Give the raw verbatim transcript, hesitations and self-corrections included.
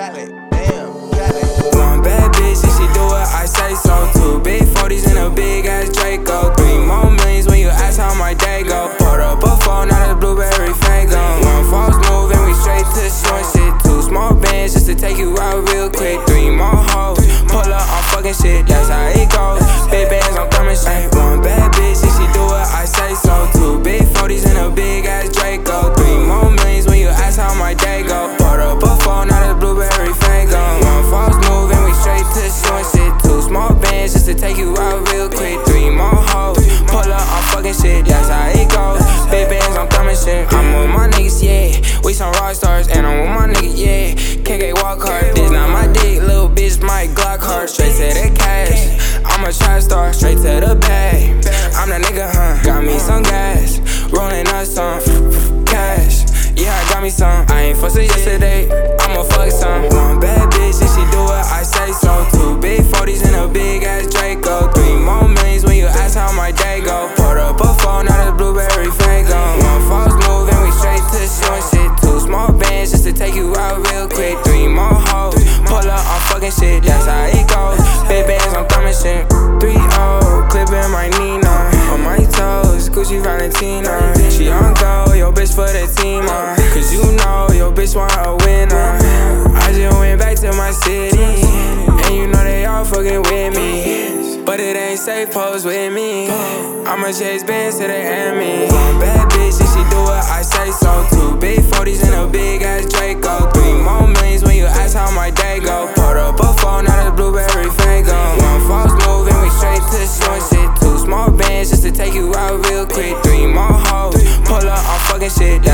got it, damn, got it. One bad bitch and she do what I say so. Two big forties and a big ass Draco. Three more millions when you ask how my day go. Poured up a phone, not a blueberry Fago. One false move and we straight to short shit. Two small bands just to take you out real quick. Three more hoes, pull up on fucking shit, that's how it goes. Big bands, I'm coming straight. One bad bitch and she do what I say so. Two big forties and a big ass Draco. Three more millions when you ask how my day go. Poured up a phone, not a blueberry Fago. One false move and we straight to short shit. Two small bands just to take you out real quick. Three more hoes, pull up on fucking shit, that's how it goes. Big bands, I'm coming shit. I'm with my niggas, yeah. We some rock stars, and I'm with my niggas, yeah. K K walk hard, this not my dick, little bitch, my Glock hard. Straight to the cash, I'm a trap star, straight to the bag. I'm that nigga, huh? Got me some gas, rolling up some cash. Yeah, I got me some. I ain't fussed yesterday, I'ma fuck some. One bad bitch and she do what I say so. Two big forties and a big ass Draco. Three more millions when you ask how my day go. Poured up a phone, not a blueberry Fago. One false move and we straight to short shit. Two small bands just to take you out real quick. Three more hoes, pull up on fucking shit, that's how it goes. Big bands, I'm coming shit. Three oh, clipping my Nina. On my toes, Gucci Valentina. She on go, yo bitch for the team, uh. Cause you know, yo bitch want a winner. I just went back to my city, and you know they all fucking with me. But it ain't safe, pose with me. I'ma chase bands to the enemy. One bad bitch and she do what I say so. Two big forties and a big ass Draco. Three more millions when you ask how my day go. Poured up a phone, not a blueberry Fago. One false move and we straight to short shit. Two small bands just to take you out real quick. Three more hoes, pull up on fucking shit.